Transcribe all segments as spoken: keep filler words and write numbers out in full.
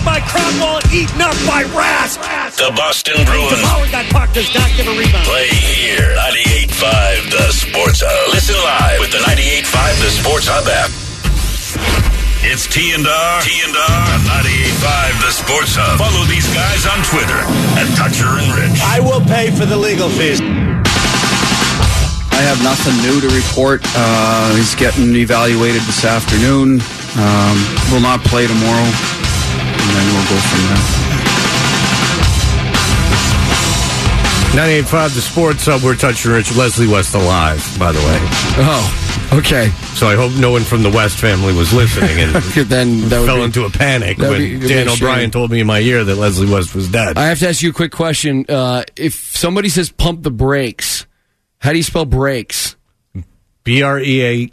by Cromwell, eaten up by Rask. The Boston Bruins. Bauer got pucked, does not give a rebound. Play here. ninety-eight point five The Sports Hub. Listen live with the ninety-eight point five The Sports Hub app. It's T and R. T and R on ninety-eight point five The Sports Hub. Follow these guys on Twitter at Toucher and Rich. I will pay for the legal fees. I have nothing new to report. Uh, he's getting evaluated this afternoon. Um, will not play tomorrow, and then we'll go from there. ninety-eight point five The Sports Hub. We're Toucher and Rich. Leslie West alive, by the way. Oh, okay. So I hope no one from the West family was listening and then that would fell be, into a panic when be, Dan O'Brien told me in my ear that Leslie West was dead. I have to ask you a quick question. Uh, if somebody says pump the brakes, how do you spell brakes? B R E A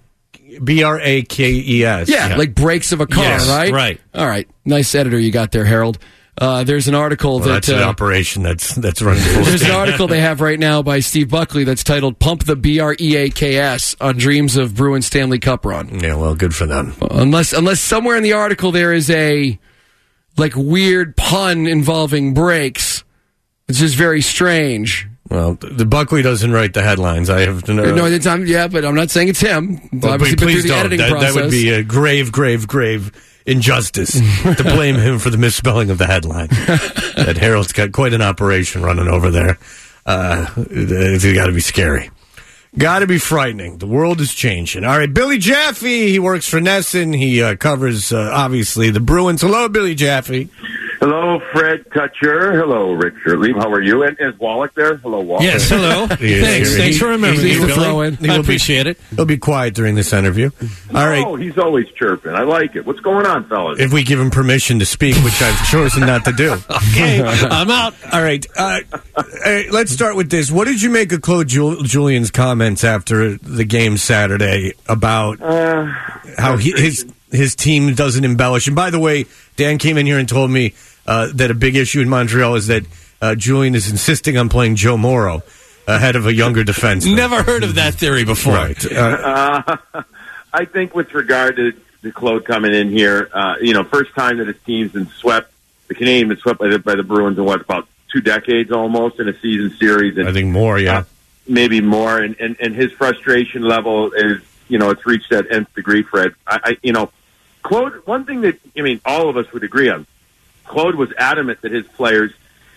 B R A K E S. Yeah, yeah, like brakes of a car, yes, right? Right. All right. Nice editor you got there, Harold. Uh, there's an article well, that... That's an uh, operation that's that's running full There's steam. an article they have right now by Steve Buckley that's titled Pump the B R E A K S on dreams of Bruins Stanley Cup run. Yeah, well, good for them. Unless unless somewhere in the article there is a like weird pun involving brakes. It's just very strange. Well, the Buckley doesn't write the headlines. I have to know. No, it's, I'm, yeah, but I'm not saying it's him. Well, Obviously, please been through the don't. editing That, process. that would be a grave, grave, grave injustice to blame him for the misspelling of the headline. That Harold's got quite an operation running over there. Uh, it's got to be scary. Got to be frightening. The world is changing. All right, Billy Jaffe. He works for Nesson. He uh, covers, uh, obviously, the Bruins. Hello, Billy Jaffe. Hello, Fred Toucher. Hello, Richard Lee. How are you? And is Wallach there? Hello, Wallach. Yes, hello. Thanks. He, Thanks for remembering me, Billy. He I will appreciate be, it. He'll be quiet during this interview. All right. Oh, he's always chirping. I like it. What's going on, fellas? If we give him permission to speak, which I've chosen not to do. Okay, I'm out. All right. Uh, all right. Let's start with this. What did you make of Claude Jul- Julien's comments after the game Saturday about uh, how he, his his team doesn't embellish? And by the way, Dan came in here and told me uh, that a big issue in Montreal is that uh, Julien is insisting on playing Joe Morrow ahead of a younger defenseman. Never heard of that theory before. Right. Uh, uh, I think with regard to, to Claude coming in here, uh, you know, first time that his team's been swept, the Canadian been swept by the, by the Bruins in what, about two decades almost in a season series. And, I think more, yeah. Uh, maybe more. And, and, and his frustration level is, you know, it's reached that nth degree, Fred. I, I, you know, Claude, one thing that, I mean, all of us would agree on, Claude was adamant that his players,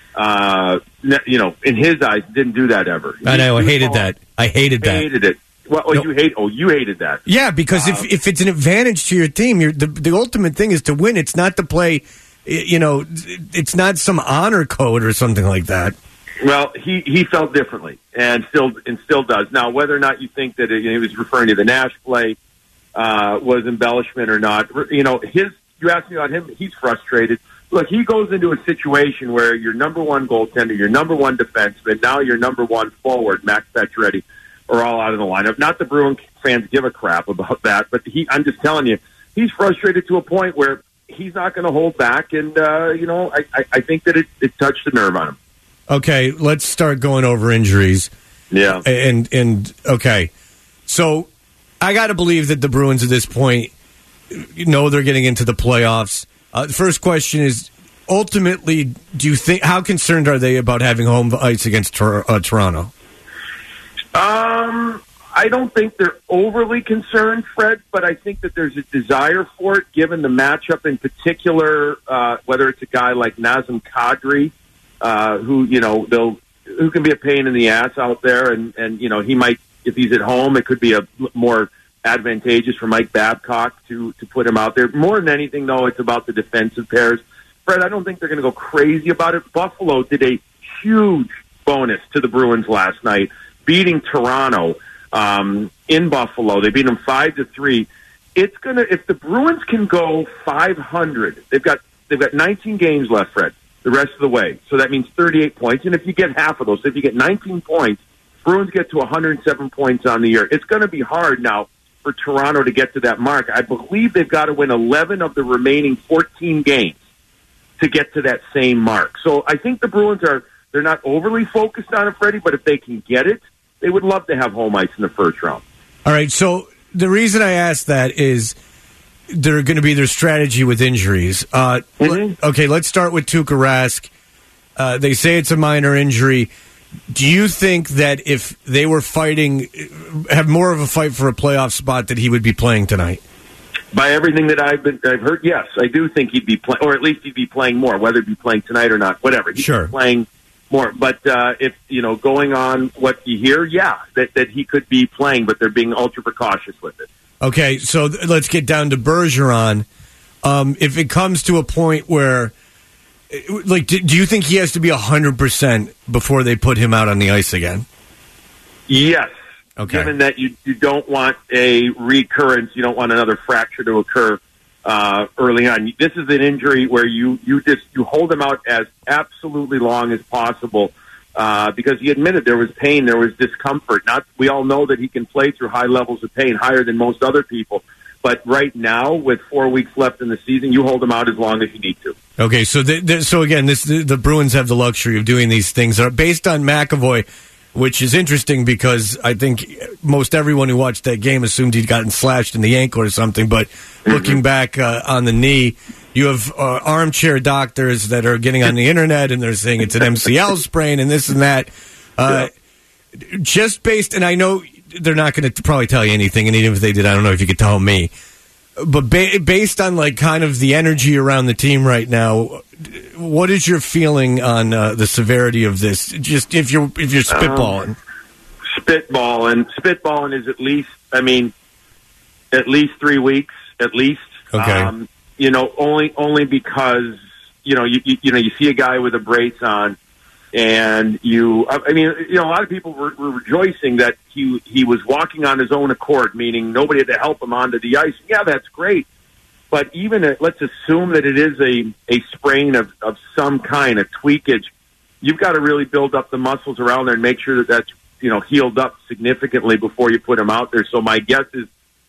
uh, you know, in his eyes, didn't do that ever. I know. I hated that. I hated that. Hated it. Well, oh, No. you hate. Oh, you hated that. Yeah, because if, Um, if it's an advantage to your team, you're, the the ultimate thing is to win. It's not to play, you know, it's not some honor code or something like that. Well, he, he felt differently, and still and still does. Now, whether or not you think that it, you know, he was referring to the Nash play uh, was embellishment or not, you know, his. You asked me about him. He's frustrated. Look, he goes into a situation where your number one goaltender, your number one defenseman, now your number one forward, Max Pacioretty, are all out of the lineup. Not the Bruin fans give a crap about that, but he. I'm just telling you, he's frustrated to a point where he's not going to hold back, and uh, you know, I, I, I think that it, it touched the nerve on him. Okay, let's start going over injuries. Yeah, and and okay, so I got to believe that the Bruins at this point, you know, they're getting into the playoffs. Uh, the first question is, ultimately, do you think how concerned are they about having home ice against Tor- uh, Toronto? Um, I don't think they're overly concerned, Fred, but I think that there's a desire for it, given the matchup in particular. Uh, whether it's a guy like Nazem Kadri, uh, who you know they'll who can be a pain in the ass out there, and and you know he might, if he's at home, it could be a more advantageous for Mike Babcock to to put him out there. More than anything, though, it's about the defensive pairs. Fred, I don't think they're going to go crazy about it. Buffalo did a huge bonus to the Bruins last night, beating Toronto um, in Buffalo. They beat them five to three. It's gonna if the Bruins can go five hundred, they've got they've got nineteen games left, Fred, the rest of the way. So that means thirty-eight points. And if you get half of those, so if you get nineteen points, Bruins get to one hundred seven points on the year. It's going to be hard now for Toronto to get to that mark. I believe they've got to win eleven of the remaining fourteen games to get to that same mark. So I think the Bruins are, they're not overly focused on it, Freddie, but if they can get it, they would love to have home ice in the first round. All right, so the reason I asked that is they're going to be their strategy with injuries. Uh, Mm-hmm. l- okay, let's start with Tuukka Rask. Uh, they say it's a minor injury. Do you think that if they were fighting, have more of a fight for a playoff spot, that he would be playing tonight? By everything that I've been, I've heard, yes, I do think he'd be playing, or at least he'd be playing more, whether he'd be playing tonight or not, whatever. He'd Sure. be playing more. But uh, if, you know, going on what you hear, yeah, that, that he could be playing, but they're being ultra precautious with it. Okay, so th- let's get down to Bergeron. Um, if it comes to a point where, like, do, do you think he has to be one hundred percent before they put him out on the ice again? Yes. Okay. Given that you, you don't want a recurrence, you don't want another fracture to occur uh, early on. This is an injury where you, you just you hold him out as absolutely long as possible uh, because he admitted there was pain, there was discomfort. Not we all know that he can play through high levels of pain, higher than most other people. But right now, with four weeks left in the season, you hold him out as long as you need to. Okay, so the, the, so again, this the, the Bruins have the luxury of doing these things. Are based on McAvoy, which is interesting because I think most everyone who watched that game assumed he'd gotten slashed in the ankle or something. But looking back uh, on the knee, you have uh, armchair doctors that are getting on the internet and they're saying it's an M C L sprain and this and that. Uh, yeah. Just based, and I know they're not going to probably tell you anything, and even if they did, I don't know if you could tell me. But ba- based on like kind of the energy around the team right now, what is your feeling on uh, the severity of this? Just if you're if you're spitballing, um, spitballing, spitballing is at least, I mean, at least three weeks, at least. Okay. Um, you know, only only because you know you, you you know you see a guy with a brace on, and you, I mean, you know, a lot of people were, were rejoicing that he he was walking on his own accord, meaning nobody had to help him onto the ice. Yeah, that's great. But even a, let's assume that it is a, a sprain of, of some kind, a tweakage. You've got to really build up the muscles around there and make sure that that's, you know, healed up significantly before you put him out there. So my guess is,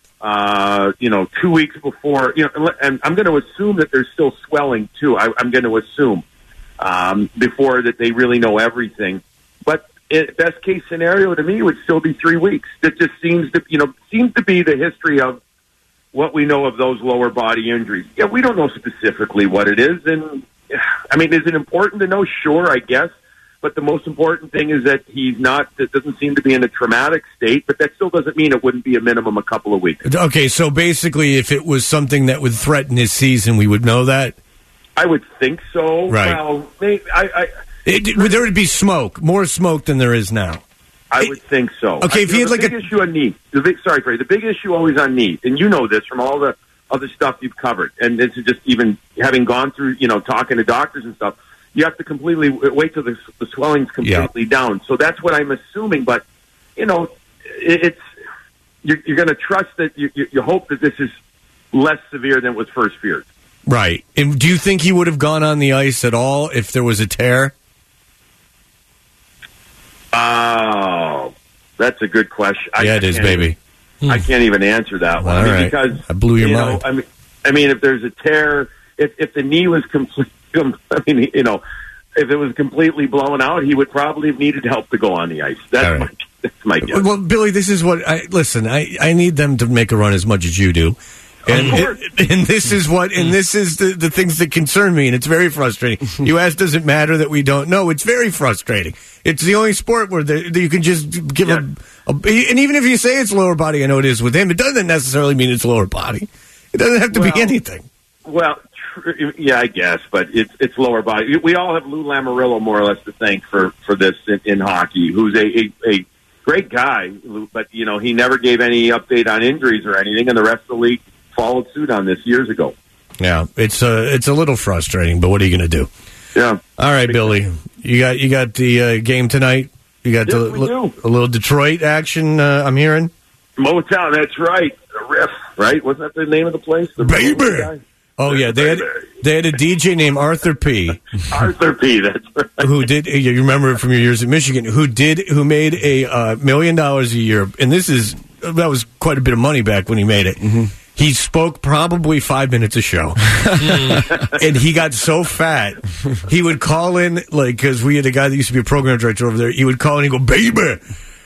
uh, you know, two weeks before, you know, and I'm going to assume that there's still swelling too. I, I'm going to assume um, before that they really know everything. But it, best case scenario to me would still be three weeks. That just seems to, you know, seems to be the history of what we know of those lower body injuries. Yeah, we don't know specifically what it is. And, I mean, is it important to know? Sure, I guess. But the most important thing is that he's not, that doesn't seem to be in a traumatic state, but that still doesn't mean it wouldn't be a minimum a couple of weeks. Okay, so basically if it was something that would threaten his season, we would know that? I would think so. Right. Well, maybe, I, I, it, there would be smoke, more smoke than there is now. I would think so. Okay, I, if he had the like big a issue on knee, the big, sorry, Freddie, the big issue always on knee, and you know this from all the other stuff you've covered, and this is just even having gone through, you know, talking to doctors and stuff, you have to completely wait till the, the swelling's completely yeah. down. So that's what I'm assuming, but, you know, it, it's, you're, you're going to trust that, you, you, you hope that this is less severe than was first feared. Right. And do you think he would have gone on the ice at all if there was a tear? Oh, that's a good question. Yeah, I, it is, I baby. I can't even answer that one. All I mean, right. because I blew your you mind. Know, I mean, I mean, if there's a tear, if if the knee was complete, I mean, you know, if it was completely blown out, he would probably have needed help to go on the ice. That's All right. my that's my guess. Well, Billy, this is what I listen. I, I need them to make a run as much as you do, and course. and, and this is what and this is the, the things that concern me, and it's very frustrating. You ask, does it matter that we don't know? It's very frustrating. It's the only sport where the, that you can just give Yeah. a, a, and even if you say it's lower body, I know it is with him. It doesn't necessarily mean it's lower body. It doesn't have to Well, be anything. Well, tr- yeah, I guess, but it's it's lower body. We all have Lou Lamoriello more or less to thank for for this in, in hockey, who's a, a a great guy, Lou, but you know he never gave any update on injuries or anything, and the rest of the league followed suit on this years ago. Yeah, it's uh, it's a little frustrating, but what are you going to do? Yeah. All right, Billy, you got you got the uh, game tonight. You got Yes, the, we do. a little Detroit action. Uh, I'm hearing. Motown, that's right. The Riff, right? Wasn't that the name of the place? The Baby. Riff guy? Oh yeah, they had Baby. they had a D J named Arthur P. Arthur P. That's right. who did you remember it from your years at Michigan? Who did who made a uh, million dollars a year, and this is that was quite a bit of money back when he made it. Mm-hmm. He spoke probably five minutes a show, and he got so fat he would call in like because we had a guy that used to be a program director over there. He would call in and go, "Baby,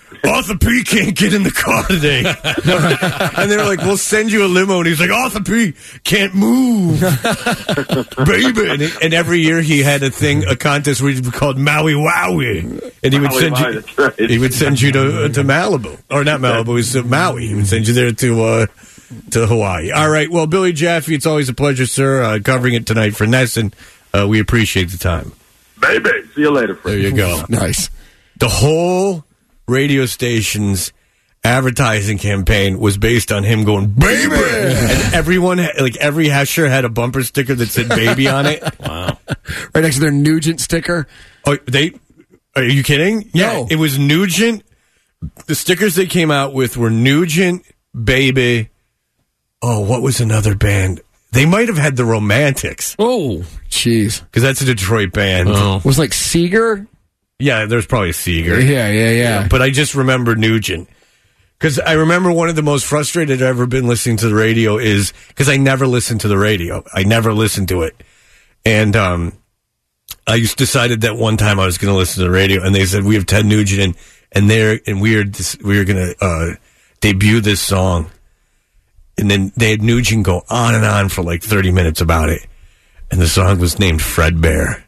Arthur P. can't get in the car today. And they were like, we'll send you a limo. And he's like, Arthur P. can't move. Baby. And, it, and every year he had a thing, a contest where he called Maui Wowie. And he would Maui send Wowie, you that's right. he would send you to to Malibu. Or not Malibu, it was to Maui. He would send you there to uh, to Hawaii. All right. Well, Billy Jaffe, it's always a pleasure, sir, uh, covering it tonight for Nesson. Uh, we appreciate the time. Baby. See you later, Fred. There you go. Nice. The whole radio station's advertising campaign was based on him going, baby! And everyone, like every Hesher had a bumper sticker that said baby on it. Wow. Right next to their Nugent sticker. Oh, they, are you kidding? Yeah, No. it was Nugent. The stickers they came out with were Nugent, baby. Oh, what was another band? They might have had the Romantics. Oh, jeez. Because that's a Detroit band. Oh. Was like Seeger? Yeah, there's probably a Seeger. Yeah, yeah, yeah. But I just remember Nugent. Because I remember one of the most frustrated I've ever been listening to the radio is because I never listened to the radio. I never listened to it. And um, I just decided that one time I was going to listen to the radio, and they said, we have Ted Nugent, and, and, they're, and we are we are going to uh, debut this song. And then they had Nugent go on and on for like thirty minutes about it. And the song was named Fred Bear.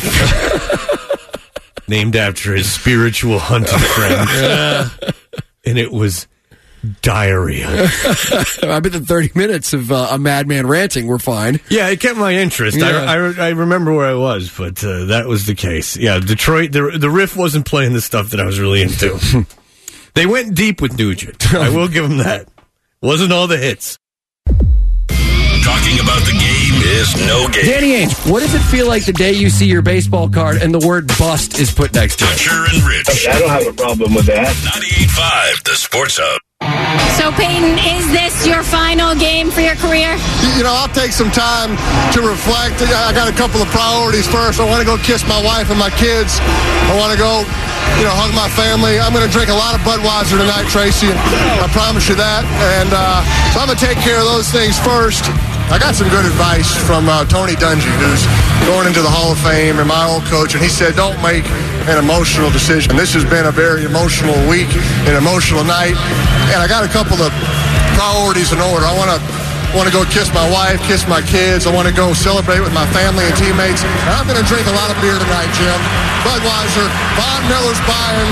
Named after his spiritual hunting friend. Yeah. And it was diarrhea. I bet the thirty minutes of uh, a madman ranting were fine. Yeah, it kept my interest. Yeah. I, I, I remember where I was, but uh, that was the case. Yeah, Detroit, the, the riff wasn't playing the stuff that I was really into. They went deep with Nugent. I will give them that. Wasn't all the hits. Talking about the game is no game. Danny Ainge, what does it feel like the day you see your baseball card and the word bust is put next to it? Butcher and Rich. I don't have a problem with that. ninety-eight point five, the Sports Hub. So, Peyton, is this your final game for your career? You know, I'll take some time to reflect. I got a couple of priorities first. I want to go kiss my wife and my kids. I want to go, you know, hug my family. I'm going to drink a lot of Budweiser tonight, Tracy. I promise you that. And uh, so I'm going to take care of those things first. I got some good advice from uh, Tony Dungy, who's going into the Hall of Fame, and my old coach, and he said, don't make an emotional decision. This has been a very emotional week, an emotional night, and I got a couple of priorities in order. I want to want to go kiss my wife, kiss my kids. I want to go celebrate with my family and teammates. And I'm going to drink a lot of beer tonight, Jim. Budweiser, Von Miller's Bayern.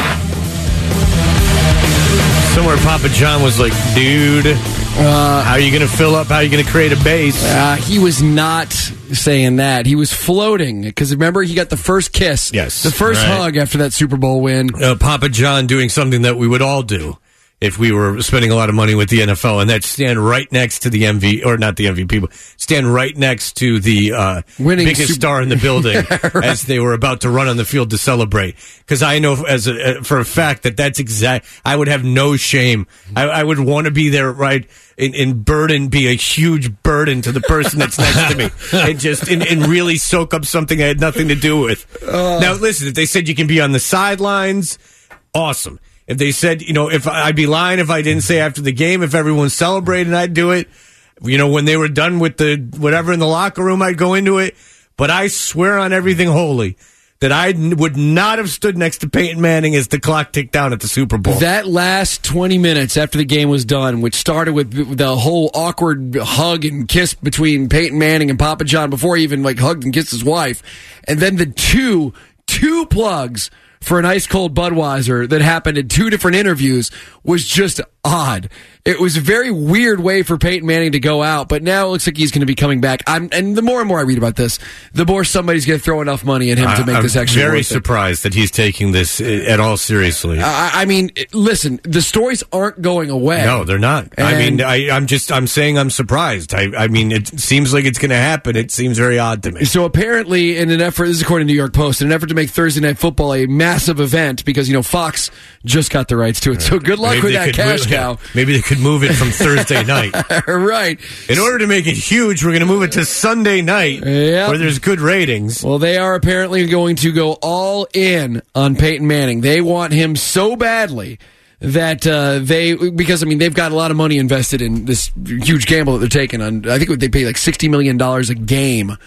Somewhere Papa John was like, dude, uh, how are you going to fill up? How are you going to create a base? Uh, he was not saying that. He was floating because remember he got the first kiss, Yes, the first right. hug after that Super Bowl win. Uh, Papa John doing something that we would all do if we were spending a lot of money with the N F L, and that's stand right next to the M V, or not the M V P, but stand right next to the uh, Winning biggest super- star in the building Yeah, right. as they were about to run on the field to celebrate. Because I know as a, uh, for a fact that that's exact. I would have no shame. I, I would want to be there, right? And, and burden be a huge burden to the person that's next to me, and just and, and really soak up something I had nothing to do with. Uh. Now, listen, if they said you can be on the sidelines, awesome. If they said, you know, if I'd be lying if I didn't say after the game, if everyone's celebrating, I'd do it. You know, when they were done with the whatever in the locker room, I'd go into it. But I swear on everything holy that I n- would not have stood next to Peyton Manning as the clock ticked down at the Super Bowl. That last twenty minutes after the game was done, which started with the whole awkward hug and kiss between Peyton Manning and Papa John before he even like hugged and kissed his wife, and then the two two plugs for an ice cold Budweiser that happened in two different interviews was just odd. It was a very weird way for Peyton Manning to go out, but now it looks like he's going to be coming back. I'm, and the more and more I read about this, the more somebody's going to throw enough money at him to make I'm this actually very worth it. surprised that he's taking this uh, at all seriously. I, I mean, listen, the stories aren't going away. No, they're not. I And- mean, I, I'm just, I'm saying I'm surprised. I, I mean, it seems like it's going to happen. It seems very odd to me. So apparently, in an effort, this is according to New York Post, in an effort to make Thursday Night Football a massive event, because, you know, Fox just got the rights to it. So good luck Maybe with they that could cash move- cow. yeah, maybe they could move it from Thursday night. Right. In order to make it huge, we're going to move it to Sunday night, Yep. where there's good ratings. Well, they are apparently going to go all in on Peyton Manning. They want him so badly that uh, they, because, I mean, they've got a lot of money invested in this huge gamble that they're taking on. I think they pay like sixty million dollars a game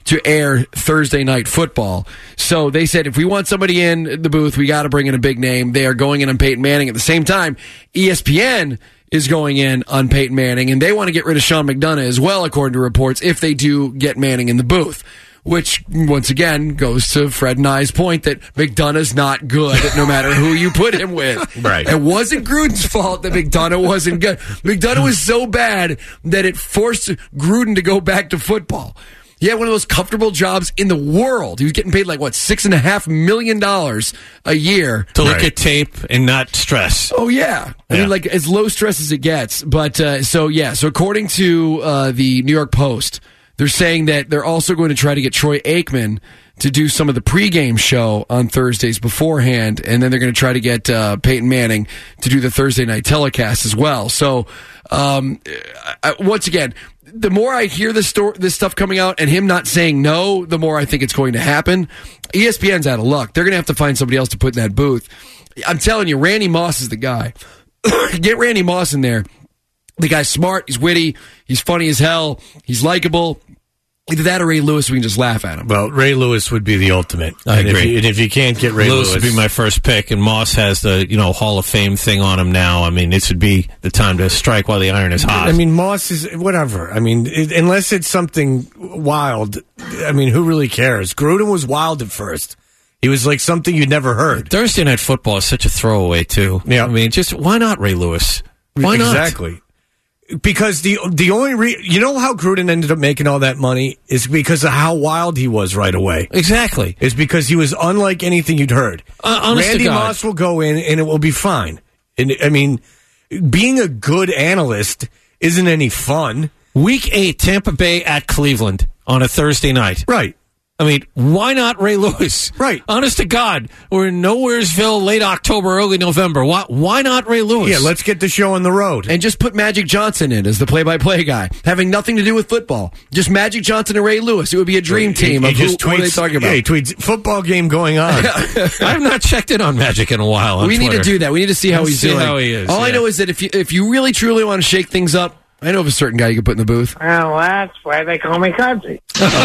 to air Thursday night football. So they said, if we want somebody in the booth, we got to bring in a big name. They are going in on Peyton Manning. At the same time, E S P N is going in on Peyton Manning, and they want to get rid of Sean McDonough as well, according to reports, if they do get Manning in the booth. Which, once again, goes to Fred and I's point that McDonough's not good no matter who you put him with. Right. It wasn't Gruden's fault that McDonough wasn't good. McDonough was so bad that it forced Gruden to go back to football. He had one of those comfortable jobs in the world. He was getting paid like, what, six and a half million dollars a year. To look Right. at tape and not stress. Oh, yeah. I Yeah. mean, like, as low stress as it gets. But, uh, so, yeah. So, according to uh, the New York Post, they're saying that they're also going to try to get Troy Aikman to do some of the pregame show on Thursdays beforehand, and then they're going to try to get uh, Peyton Manning to do the Thursday night telecast as well. So, um, I, once again, the more I hear this story, this stuff coming out, and him not saying no, the more I think it's going to happen. E S P N's out of luck. They're going to have to find somebody else to put in that booth. I'm telling you, Randy Moss is the guy. Get Randy Moss in there. The guy's smart, he's witty, he's funny as hell, he's likable. Either that or Ray Lewis, we can just laugh at him. Well, Ray Lewis would be the ultimate. I and agree. If you, and if you can't get Ray Lewis Lewis, would be my first pick, and Moss has the you know Hall of Fame thing on him now. I mean, this would be the time to strike while the iron is hot. I mean, Moss is whatever. I mean, it, unless it's something wild, I mean, who really cares? Gruden was wild at first. He was like something you'd never heard. Thursday Night Football is such a throwaway too. Yeah. I mean, just why not Ray Lewis? Why not? Exactly. Because the the only re- you know how Gruden ended up making all that money is because of how wild he was right away. Exactly. Is because he was unlike anything you'd heard. Uh, honest to Randy God. Moss will go in and it will be fine. And I mean, being a good analyst isn't any fun. Week eight, Tampa Bay at Cleveland on a Thursday night. Right. I mean, why not Ray Lewis? Right. Honest to God, we're in Nowheresville, late October, early November. Why, why not Ray Lewis? Yeah, let's get the show on the road. And just put Magic Johnson in as the play-by-play guy, having nothing to do with football. Just Magic Johnson and Ray Lewis. It would be a dream team He- of he who, just what are they tweets- talking about. Yeah, he tweets football game going on. I have not checked in on Magic in a while. On we need to Twitter. do that. We need to see how Let's he's see doing. how he is, All I yeah. know is that if you if you really truly want to shake things up, I know of a certain guy you can put in the booth. Well, that's why they call me Country.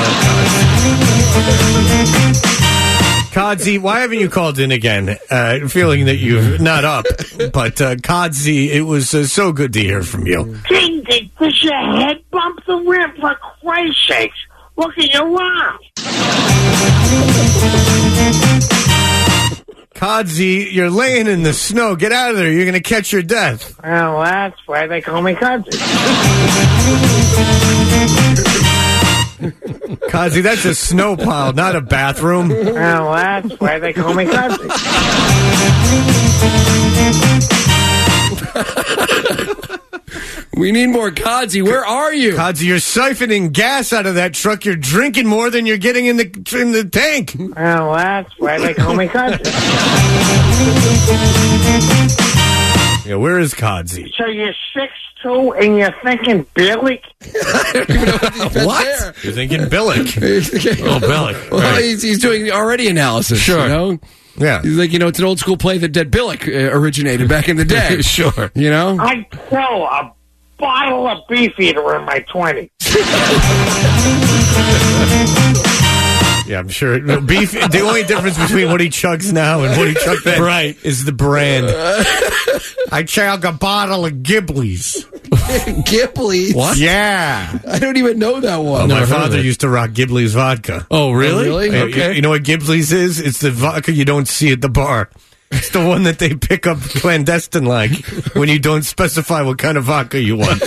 Kodzi, why haven't you called in again? Uh, feeling that you're not up. But uh, Kodzi, it was uh, so good to hear from you. Ding, ding, does your head bump the rim, for Christ's sakes? Look at your arm. Kodzi, you're laying in the snow. Get out of there. You're going to catch your death. Well, that's why they call me Country. Kodzi, that's a snow pile, not a bathroom. Well, that's why they call me Country. We need more Kodzi. Where are you? Kodzi, you're siphoning gas out of that truck. You're drinking more than you're getting in the in the tank. Well, that's why they call me Country. Yeah, where is Kodzi? So you're six two and you're thinking Billy? What? You're thinking Billick. Oh, Billick. Well, Right. he's, he's doing already analysis. Sure. You know? Yeah. He's like, you know, it's an old school play that Dead Billick uh, originated back in the day. Sure. You know? I'd kill a bottle of Beefeater in my twenties. Yeah, I'm sure. No, beef. The only difference between what he chugs now and what he chugged then, Right. is the brand. I chug a bottle of Ghibli's. Ghibli's? What? Yeah. I don't even know that one. Oh, Never my heard of father it. used to rock Ghibli's vodka. Oh, really? Oh, really? Uh, Okay. You know what Ghibli's is? It's the vodka you don't see at the bar. It's the one that they pick up clandestine like when you don't specify what kind of vodka you want.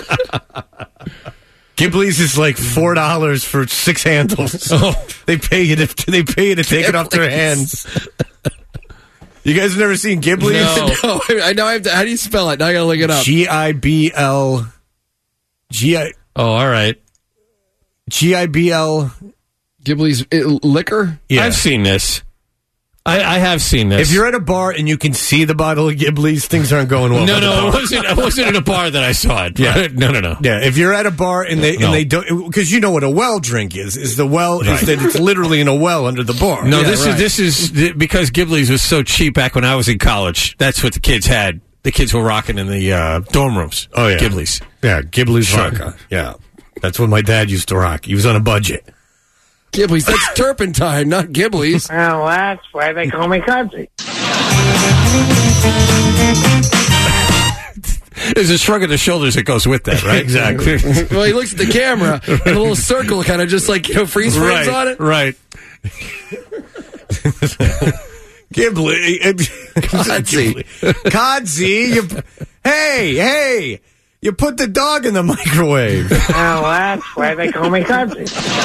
Ghibli's is like four dollars for six handles. Oh. They pay you to they pay you to take it off their hands. You guys have never seen Ghibli's? No, I know. I have to, how do you spell it? Now I gotta look it up. G I B L G I Oh, all right. G I B L. Ghibli's uh, liquor. Yeah. I've seen this. I, I have seen this. If you're at a bar and you can see the bottle of Ghibli's, things aren't going well. no, at the no, bar. it wasn't. It wasn't at a bar that I saw it. Yeah. No, no, no. Yeah, if you're at a bar and they No. and they don't, because you know what a well drink is. Is the well Right. is that it's literally in a well under the bar. No, Yeah, this right. is this is th- because Ghibli's was so cheap back when I was in college. That's what the kids had. The kids were rocking in the uh, dorm rooms. Oh, yeah. Ghibli's. Yeah, Ghibli's Sure. vodka. Yeah, that's what my dad used to rock. He was on a budget. Ghiblis, that's turpentine, not Ghiblis. Well, that's why they call me Cubsy. There's a shrug of the shoulders that goes with that, right? Exactly. Well, he looks at the camera, and a little circle kind of just like, you know, freeze frames right, on it. Right. Ghibli. Codsy. Codsy. You, hey, hey. You put the dog in the microwave. Well, that's why they call me Cubsy.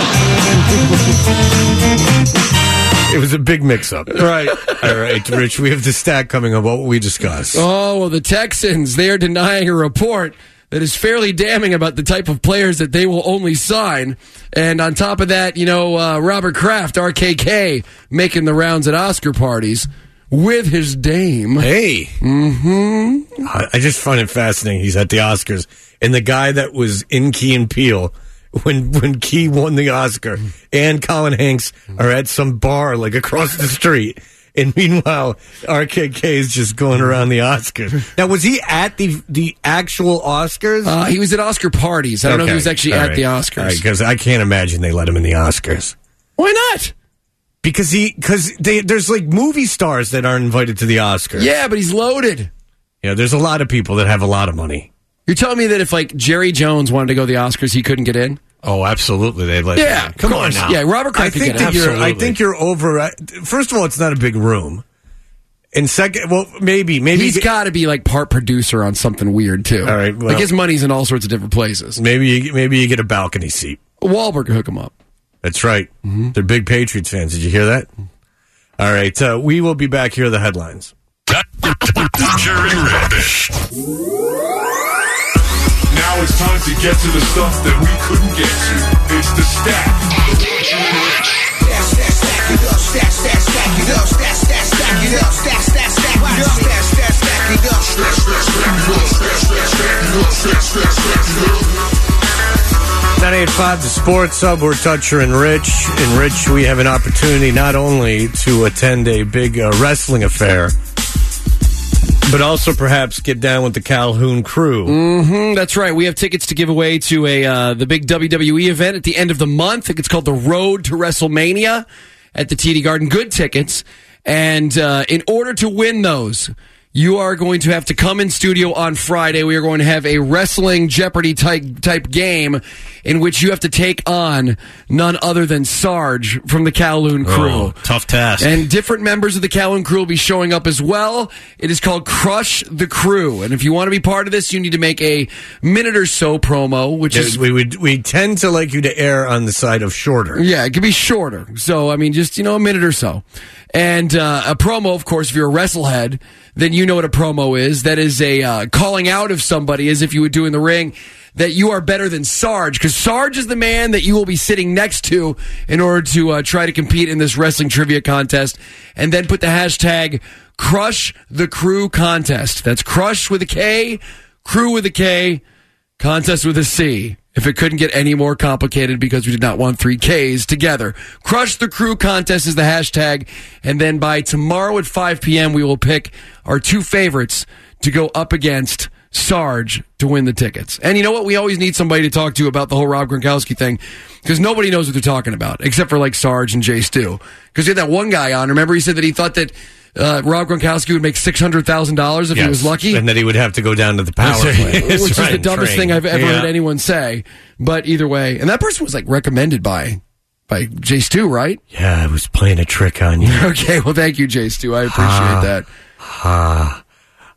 It was a big mix-up. Right. All right, Rich, we have the stat coming up. What will we discuss? Oh, well, the Texans, they are denying a report that is fairly damning about the type of players that they will only sign. And on top of that, you know, uh, Robert Kraft, R K K, making the rounds at Oscar parties with his dame. Hey. Mm-hmm. I I just find it fascinating. He's at the Oscars, and the guy that was in Key and Peele when when Key won the Oscar and Colin Hanks are at some bar like across the street. And meanwhile, R K K is just going around the Oscars. Now, was he at the the actual Oscars? Uh, he was at Oscar parties. I don't know if he was actually All at right. the Oscars. Because I can't imagine they let him in the Oscars. Why not? Because he, because they, there's like movie stars that aren't invited to the Oscars. Yeah, but he's loaded. Yeah, there's a lot of people that have a lot of money. You're telling me that if, like, Jerry Jones wanted to go to the Oscars, he couldn't get in? Oh, absolutely. They'd let Yeah, him. Come of on course. now. Yeah, Robert I Kraft could think get in. that you're. I Absolutely. think you're over. First of all, it's not a big room. And second, well, maybe, maybe He's got to be, like, part producer on something weird, too. All right, well- like, his money's in all sorts of different places. maybe you, maybe you get a balcony seat. Wahlberg could hook him up. That's right. They're big Patriots fans. Did you hear that? All right, uh, we will be back. Here are the headlines. Dutcher and Rich. Now it's time to get to the stuff that we couldn't get to. It's the stack. Dutcher and Rich. Stack, stack, stack it up, stack, stack, stack it up, stack, stack, stack it up, stack, stack, stack it up, stack, stack, stack it up, stack, stack, stack it up, stack, stack, stack it up, stack, stack, stack it up. ninety-eight point five, the Sports Hub. We're Dutcher and Rich. And Rich, we have an opportunity not only to attend a big uh, wrestling affair, but also perhaps get down with the Calhoun crew. Mm-hmm, that's right. We have tickets to give away to a uh, the big W W E event at the end of the month. I think it's called the Road to WrestleMania at the T D Garden. Good tickets. And uh, in order to win those, you are going to have to come in studio on Friday. We are going to have a wrestling Jeopardy type type game in which you have to take on none other than Sarge from the Calhoun crew. Oh, tough task. And different members of the Calhoun crew will be showing up as well. It is called Crush the Crew. And if you want to be part of this, you need to make a minute or so promo, which is... we would we tend to like you to err on the side of shorter. Yeah, it could be shorter. So, I mean, just, you know, a minute or so. And uh, a promo, of course, if you're a wrestlehead, then you know what a promo is. That is a uh, calling out of somebody as if you would do in the ring that you are better than Sarge, because Sarge is the man that you will be sitting next to in order to uh, try to compete in this wrestling trivia contest. And then put the hashtag Crush the Crew Contest. That's Crush with a K, Crew with a K, Contest with a C. If it couldn't get any more complicated because we did not want three Ks together. Crush the Crew Contest is the hashtag. And then by tomorrow at five p.m., we will pick our two favorites to go up against Sarge to win the tickets. And you know what? We always need somebody to talk to about the whole Rob Gronkowski thing because nobody knows what they're talking about except for like Sarge and Jay Stu. Because you had that one guy on. Remember he said that he thought that uh, Rob Gronkowski would make six hundred thousand dollars if Yes, he was lucky. and that he would have to go down to the power plant. Which is Right, the dumbest train. thing I've ever Yeah. heard anyone say. But either way, and that person was like recommended by by Jay Stu, right? Yeah, I was playing a trick on you. Okay, well, thank you, Jay Stu. I appreciate Ah. that. Ah,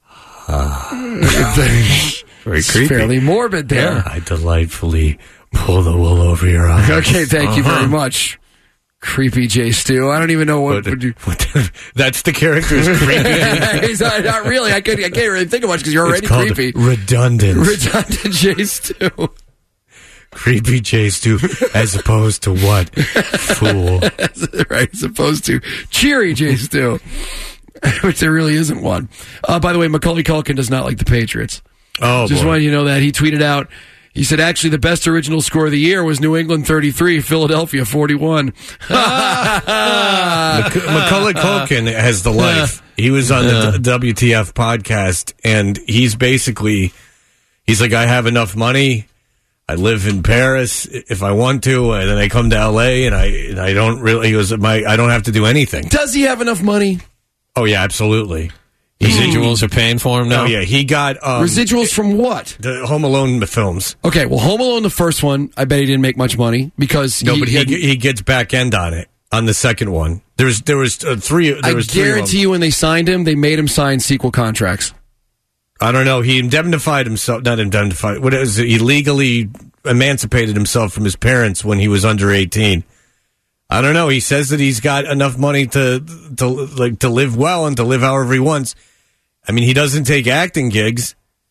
ah. Very It's creepy. fairly morbid there. Yeah, I delightfully pull the wool over your eyes. Okay, thank you very Uh-huh. much. Creepy Jay Stu. I don't even know what But- would you. That's the character's creepy. He's not, not really. I, could, I can't really think of much because you're already It's called creepy. redundant. Redundant Jay Stu. Creepy Jay Stu, as opposed to what? Fool. Right, as opposed to cheery Jay Stu. Which there really isn't one. Uh, by the way, Macaulay Culkin does not like the Patriots. Oh, Just boy. wanted you to know that. He tweeted out, he said, actually, the best original score of the year was New England thirty-three, Philadelphia forty-one. Mac- Macaulay Culkin has the life. He was on the D- W T F podcast, and he's basically, he's like, I have enough money. I live in Paris if I want to, and then I come to L A and I and I don't really. He goes, my I don't have to do anything. Does he have enough money? Oh yeah, absolutely. Residuals are paying for him now. Oh yeah, he got um, Residuals from what? The Home Alone films. Okay, well, Home Alone, the first one, I bet he didn't make much money because no, he, but he he, he gets back end on it on the second one. There's there was uh, three. There I was three guarantee you, when they signed him, they made him sign sequel contracts. I don't know. He indemnified himself. Not indemnified. What is it? He legally emancipated himself from his parents when he was under eighteen. I don't know. He says that he's got enough money to to like to live well and to live however he wants. I mean, he doesn't take acting gigs.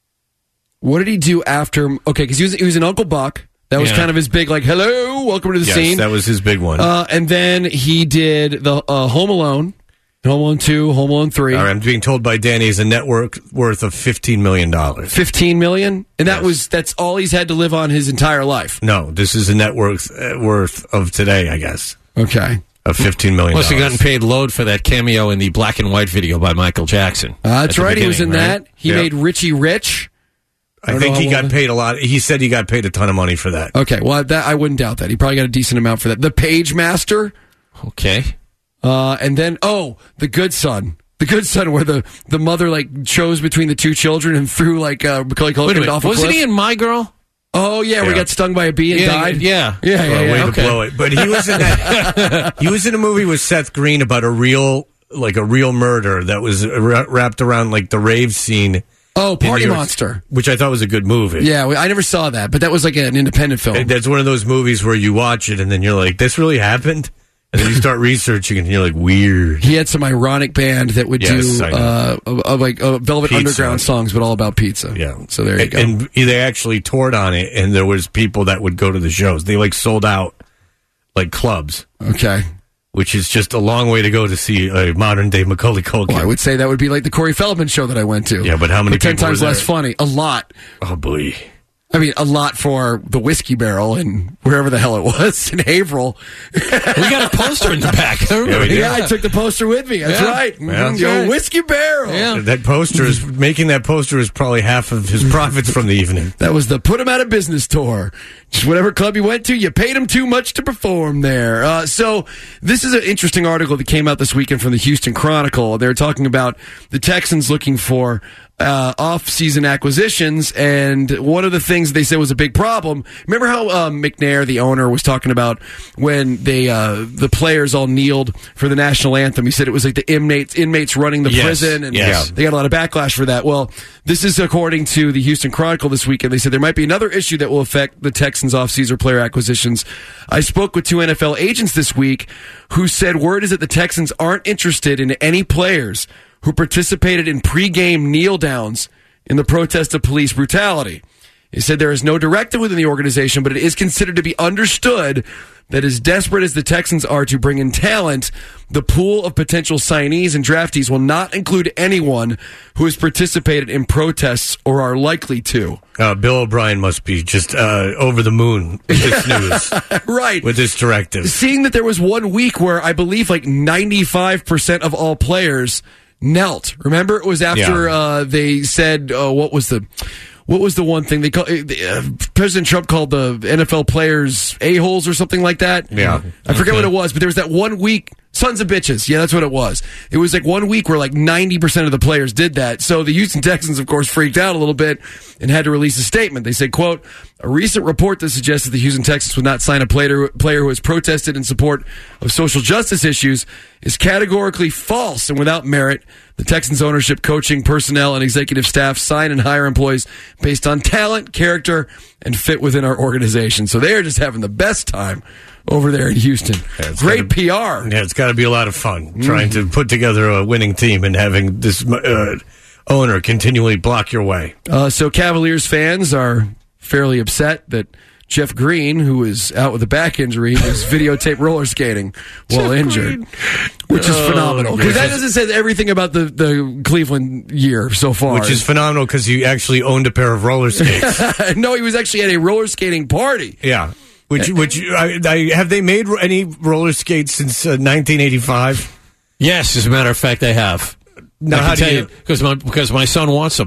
What did he do after? Okay, because he was he was in Uncle Buck. That was Yeah. kind of his big, like, hello, welcome to the Yes, scene. that was his big one. Uh, and then he did the uh, Home Alone, Home Alone two, Home Alone three. All right, I'm being told by Danny is a net worth worth of fifteen million dollars. Fifteen million, and that was that's all he's had to live on his entire life. No, this is a net worth uh, worth of today, I guess. Okay, of fifteen million. Must have gotten paid load for that cameo in the black and white video by Michael Jackson. Uh, that's at the right. He was in beginning, that. right? He Yeah. made Richie rich. I, don't think know he how got long- paid a lot. He said he got paid a ton of money for that. Okay, well, that I wouldn't doubt that. He probably got a decent amount for that. The Page Master. Okay. Uh, and then, oh, The Good Son. The Good Son, where the, the mother, like, chose between the two children and threw, like, uh, Macaulay Wait a Culkin minute. off a Wasn't cliff. he in My Girl? Oh, yeah, where he Yeah. got stung by a bee and Yeah, died? yeah. Yeah, yeah, Well, yeah. way Okay. to blow it. But he was in that. He was in a movie with Seth Green about a real, like a real murder that was ra- wrapped around like the rave scene. Oh, in Party New York, Monster. which I thought was a good movie. Yeah, well, I never saw that, but that was like an independent film. And that's one of those movies where you watch it and then you're like, "This really happened," and then you start researching and you're like, "Weird." He had some ironic band that would Yes, do I know. uh, uh, uh, like uh, Velvet Pizza. Underground songs, but all about pizza. Yeah. So there you and, go. And they actually toured on it, and there was people that would go to the shows. They like sold out like clubs. Okay. Which is just a long way to go to see a modern day Macaulay Culkin. Well, I would say that would be like the Corey Feldman show that I went to. Yeah, but how many ten people were times less there? funny? A lot. Oh boy. I mean, a lot for the Whiskey Barrel and wherever the hell it was in Haverhill. We got a poster in the back. Yeah, we did. Yeah, I took the poster with me. That's Yeah. right. Yeah. Mhm. Go Right. Whiskey Barrel. Yeah. That poster is making that poster is probably half of his profits from the evening. That was the put 'em out of business tour. Just whatever club you went to, you paid them too much to perform there. Uh, so this is an interesting article that came out this weekend from the Houston Chronicle. They're talking about the Texans looking for uh, off-season acquisitions, and one of the things they said was a big problem. Remember how um, McNair, the owner, was talking about when they uh, the players all kneeled for the national anthem? He said it was like the inmates inmates running the Yes. prison, and Yes. they got a lot of backlash for that. Well, this is according to the Houston Chronicle this weekend. They said there might be another issue that will affect the Texans' off-season player acquisitions. I spoke with two N F L agents this week who said word is that the Texans aren't interested in any players who participated in pre-game kneel-downs in the protest of police brutality. He said there is no directive within the organization, but it is considered to be understood that as desperate as the Texans are to bring in talent, the pool of potential signees and draftees will not include anyone who has participated in protests or are likely to. Uh, Bill O'Brien must be just uh, over the moon with this news, Right. with this directive. Seeing that there was one week where I believe like ninety-five percent of all players knelt. Remember, it was after Yeah. uh, they said, uh, what was the... What was the one thing they call? Uh, President Trump called the N F L players a-holes or something like that. Yeah. I forget Okay. what it was, but there was that one week, sons of bitches. Yeah, that's what it was. It was like one week where like ninety percent of the players did that. So the Houston Texans, of course, freaked out a little bit and had to release a statement. They said, quote, a recent report that suggests that the Houston Texans would not sign a player, player who has protested in support of social justice issues is categorically false and without merit. The Texans ownership, coaching, personnel, and executive staff sign and hire employees based on talent, character, and fit within our organization. So they are just having the best time over there in Houston. Yeah, it's Great gotta- P R. Yeah, it's got to be a lot of fun trying to put together a winning team and having this uh, owner continually block your way. Uh, so Cavaliers fans are fairly upset that Jeff Green, who is out with a back injury, is videotaped roller skating while injured, which is Oh, phenomenal. Because that goodness. doesn't say everything about the, the Cleveland year so far. Which is phenomenal because he actually owned a pair of roller skates. No, he was actually at a roller skating party. Yeah. Which, which I, I, have they made any roller skates since uh, nineteen eighty-five? Yes, as a matter of fact, I have. Now, I how can do tell you- you because my because my son wants a pair.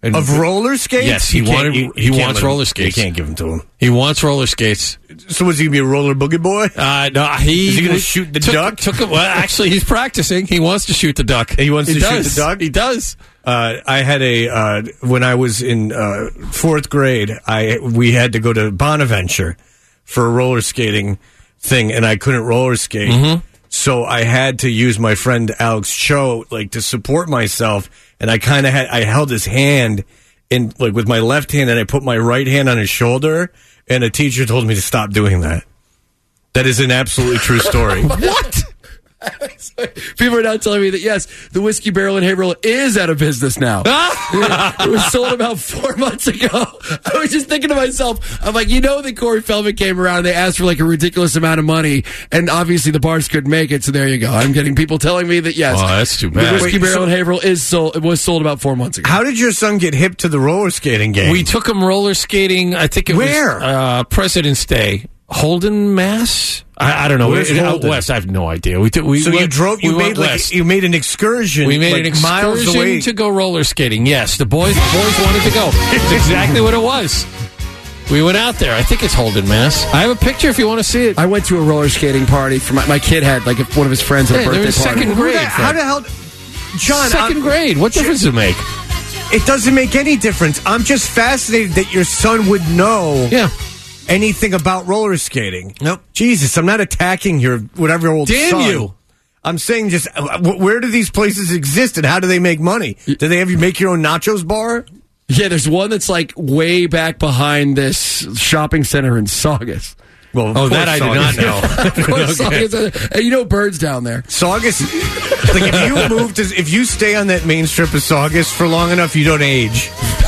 And of roller skates? Yes, he You can't- wanted. you- he you can't wants let him- roller skates. You can't give them to him. He wants roller skates. So was he gonna be a roller boogie boy? Uh, no, he Is he gonna was- shoot the took, duck? Took him, well, actually, he's practicing. He wants to shoot the duck. He wants to shoot does. the duck? He does. Uh, I had a uh, when I was in uh, fourth grade. I we had to go to Bonaventure for a roller skating thing, and I couldn't roller skate, Mm-hmm. so I had to use my friend Alex Cho like to support myself. And I kind of had I held his hand in like with my left hand, and I put my right hand on his shoulder. And a teacher told me to stop doing that. That is an absolutely true story. What? People are now telling me that, yes, the Whiskey Barrel in Haverhill is out of business now. It was sold about four months ago. I was just thinking to myself, I'm like, you know that Corey Feldman came around and they asked for like a ridiculous amount of money, and obviously the bars couldn't make it, so there you go. I'm getting people telling me that, yes, Oh, that's too the bad. Whiskey Wait, Barrel so- in Haverhill is sold, it was sold about four months ago. How did your son get hip to the roller skating game? We took him roller skating. I think it Where? was uh, President's Day. Holden, Mass. I, I don't know. Where's It- out Holden? west. I have no idea. We took. We so you went- drove. You we went made like west. you made an excursion. We made like, an miles excursion away. to go roller skating. Yes, the boys. The boys wanted to go. It's exactly what it was. We went out there. I think it's Holden, Mass. I have a picture if you want to see it. I went to a roller skating party for my, my kid had like one of his friends at a Yeah, they birthday were party. second grade. How the hell, John? Second I'm- grade. What difference does it make? It doesn't make any difference. I'm just fascinated that your son would know Yeah. anything about roller skating. Nope. Jesus, I'm not attacking your whatever old Damn son. you. I'm saying just uh, wh- where do these places exist and how do they make money? Do they have you make your own nachos bar? Yeah, there's one that's like way back behind this shopping center in Saugus. Well, of Oh, course that I did Saugus. not know. Of course, Okay. Saugus, and you know Bird's down there. Saugus, like if you move to, if you stay on that main strip of Saugus for long enough, you don't age.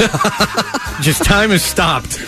Just time has stopped.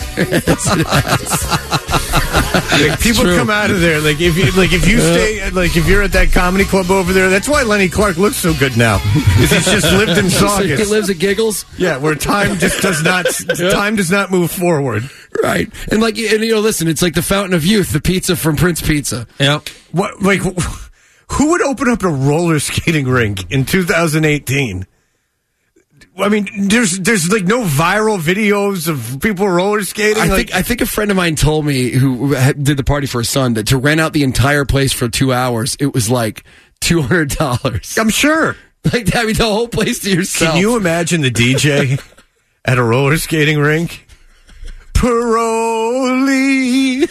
Like, people true. come out of there like if you like if you stay like if you're at that comedy club over there. That's why Lenny Clark looks so good now. Because he's just lived in He Saugus. lives at Giggles. Yeah, where time just does not time does not move forward. Right. And like, and you know, listen, it's like the Fountain of Youth, the pizza from Prince Pizza. Yeah. What like who would open up a roller skating rink in two thousand eighteen? I mean, there's there's like no viral videos of people roller skating. I like, think I think a friend of mine told me who had- did the party for his son that to rent out the entire place for two hours, it was like two hundred dollars. I'm sure. Like, I mean, the whole place to yourself. Can you imagine the D J at a roller skating rink? Paroli.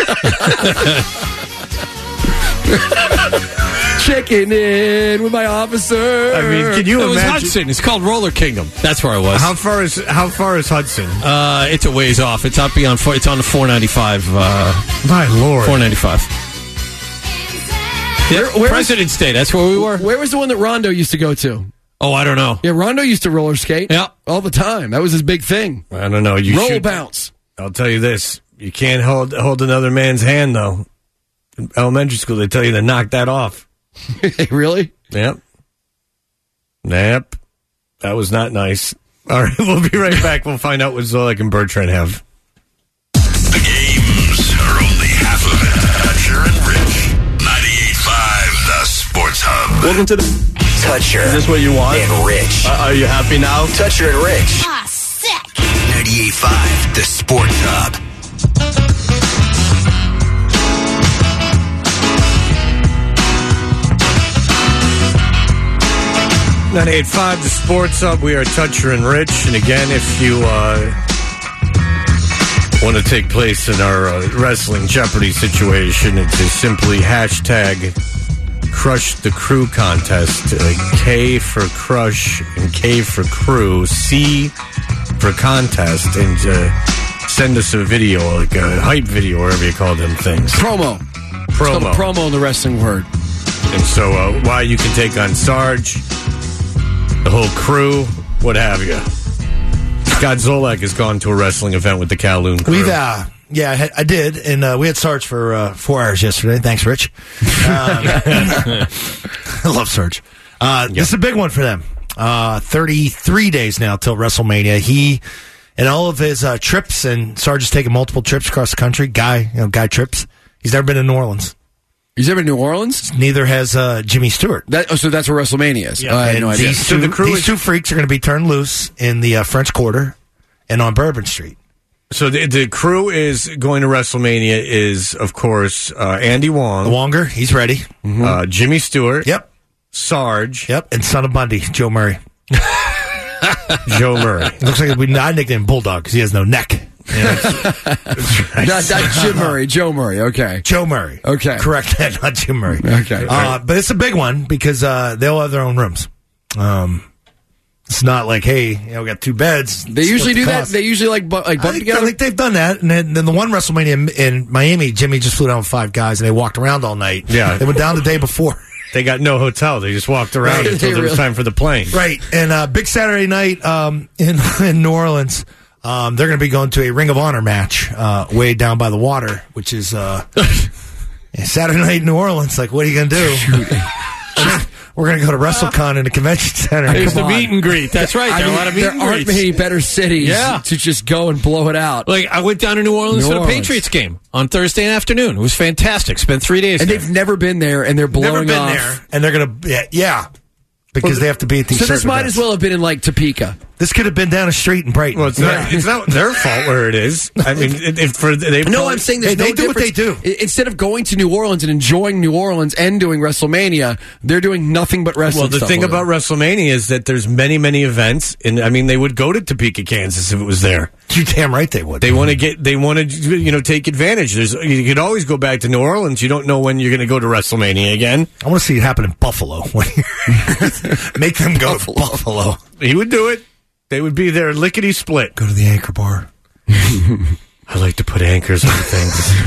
Checking in with my officer? I mean, can you It was imagine? Hudson. It's called Roller Kingdom. That's where I was. How far is how far is Hudson? Uh, it's a ways off. It's up beyond. It's on the four ninety-five. Uh, My lord. four ninety-five. Yeah, Where- where was- President's Day. That's where we were. Where was the one that Rondo used to go to? Oh, I don't know. Yeah, Rondo used to roller skate. Yeah. all the time. That was his big thing. I don't know. You Roll should, bounce. I'll tell you this: you can't hold hold another man's hand though. In elementary school, they tell you to knock that off. Really? Yep. Yep. That was not nice. All right, we'll be right back. We'll find out what Zolak and Bertrand have. The games are only half of it. Toucher and Rich. ninety-eight point five, the Sports Hub. Welcome to the Toucher. Is this what you want? And Rich. Uh, are you happy now? Toucher and Rich. Ah, sick. ninety-eight point five, the Sports Hub. ninety-eight point five, the Sports Hub. We are Toucher and Rich. And again, if you uh, want to take place in our uh, Wrestling Jeopardy situation, it is simply hashtag Crush the Crew contest. Uh, K for Crush and K for Crew. C for contest. And uh, send us a video, like a hype video, whatever you call them things. Promo. It's called a Promo. promo in the wrestling word. And so, uh, why you can take on Sarge, the whole crew, what have you. Scott Zolak has gone to a wrestling event with the Kowloon crew. We've, uh, yeah, I, had- I did, and uh, we had Sarge for uh, four hours yesterday. Thanks, Rich. Um, I love Sarge. Uh, This is a big one for them. Uh, thirty-three days now till WrestleMania. He and all of his uh, trips, and Sarge has taken multiple trips across the country. Guy, you know, guy trips. He's never been to New Orleans. He's ever in New Orleans? Neither has uh, Jimmy Stewart. That, oh, so that's where WrestleMania is. Yeah. Uh, I had And no idea. these So two, the crew these is- two freaks are going to be turned loose in the uh, French Quarter and on Bourbon Street. So the, the crew is going to WrestleMania is, of course, uh, Andy Wong. The Wonger, he's ready. Uh, Jimmy Stewart. Yep. Sarge. Yep. And Son of Bundy, Joe Murray. Joe Murray. It looks like we I nicknamed Bulldog because he has no neck. Not, not Jim Murray, Joe Murray. Okay. Joe Murray. Okay. Correct that, not Jim Murray. Okay. Uh, but it's a big one because uh, they'll have their own rooms. Um, it's not like, hey, you know, we got two beds. They usually do that. They usually like bu- like I bump think, together. I think they've done that. And then, then the one WrestleMania in, in Miami, Jimmy just flew down with five guys and they walked around all night. Yeah. They went down the day before. They got no hotel. They just walked around Right. until They it was really- time for the plane. Right. And uh, big Saturday night um, in, in New Orleans. Um, they're going to be going to a Ring of Honor match uh, way down by the water, which is uh, yeah, Saturday night in New Orleans. Like, what are you going to do? We're going to go to WrestleCon in the convention center. There's Come the on. meet and greet. That's right. I There are mean, a lot of meet there and aren't greets. many better cities Yeah. to just go and blow it out. Like, I went down to New Orleans New for the Orleans. Patriots game on Thursday afternoon. It was fantastic. Spent three days And there. they've never been there, and they're blowing Never been off. there, and they're going to yeah, yeah, because they have to be at these. So this certain might events. as well have been in like Topeka. This could have been down the street in Brighton. Well, it's not, it's not their fault where it is. I mean, if for they No, I'm saying there's Hey, they no do what they difference. I- Instead of going to New Orleans and enjoying New Orleans and doing WrestleMania, they're doing nothing but wrestling. Well, the stuff thing over about there. WrestleMania is that there's many, many events, and I mean, they would go to Topeka, Kansas, if it was there. You're damn right they would. They want to get, they want to, you know, take advantage. There's, you could always go back to New Orleans. You don't know when you're going to go to WrestleMania again. I want to see it happen in Buffalo. Make them go to Buffalo. He would do it. They would be there lickety split. Go to the Anchor Bar. I like to put anchors on things.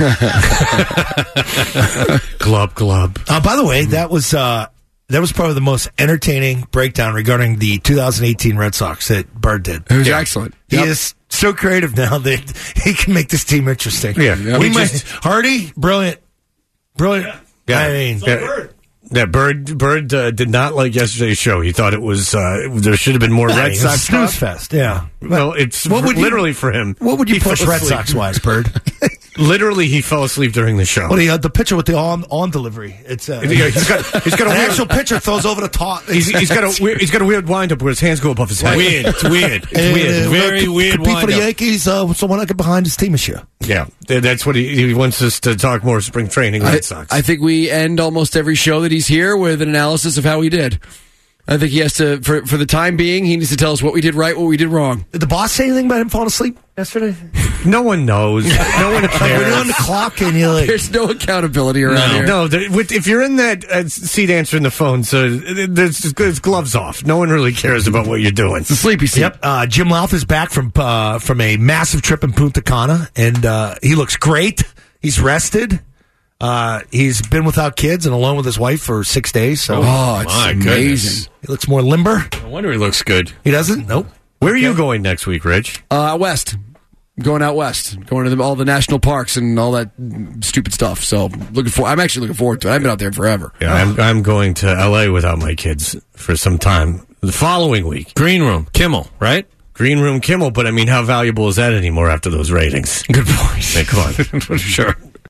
glub glub. Uh, by the way, that was uh, that was probably the most entertaining breakdown regarding the two thousand eighteen Red Sox that Bird did. It was excellent. He Yep. is so creative now that he can make this team interesting. Yeah. we He might, just- Hardy, brilliant, brilliant. Yeah. I mean, Yeah. Yeah, Bird Bird uh, did not like yesterday's show. He thought it was uh, there should have been more I Red mean, Sox snooze talk. fest. Yeah. Well, it's What would you- literally for him. What would you He push fell Red asleep. Sox wise, Bird? Literally, he fell asleep during the show. What do you the pitcher with the on on delivery? It's uh, Yeah, he's got he's got a an weird, actual pitcher throws over the top. he's, he's got a weird, he's got a weird windup where his hands go above his head. Weird. It's weird. It's And, weird. uh, Very could- weird Compete for the windup. Yankees. Uh, someone I get behind his team this year. Yeah, th- that's what he, he wants us to talk more spring training Red I, Sox. I think we end almost every show that he's here with an analysis of how we did. I think he has to, for for the time being, he needs to tell us what we did right, what we did wrong. Did the boss say anything about him falling asleep yesterday? no one knows. No one Like when you're on cares. the clock and you're like, There's no accountability around here. No, there, with, if you're in that uh, seat answering the phone, so uh, there's it's gloves off. No one really cares about what you're doing. It's a sleepy seat. Yep. Uh, Jim Louth is back from uh, from a massive trip in Punta Cana, and uh, he looks great. He's rested. Uh, he's been without kids and alone with his wife for six days. So Oh, it's My amazing. goodness. he looks more limber. No wonder he looks good. He doesn't. Nope. Where are you going next week, Rich? Uh, out west. Going out west. Going to the, all the national parks and all that stupid stuff. So looking for. I'm actually looking forward to it. I've been out there forever. Yeah, I'm I'm going to L A without my kids for some time. The following week, Green Room. Kimmel, right? Green Room Kimmel. But I mean, how valuable is that anymore after those ratings? Good point. Hey, come on. Sure.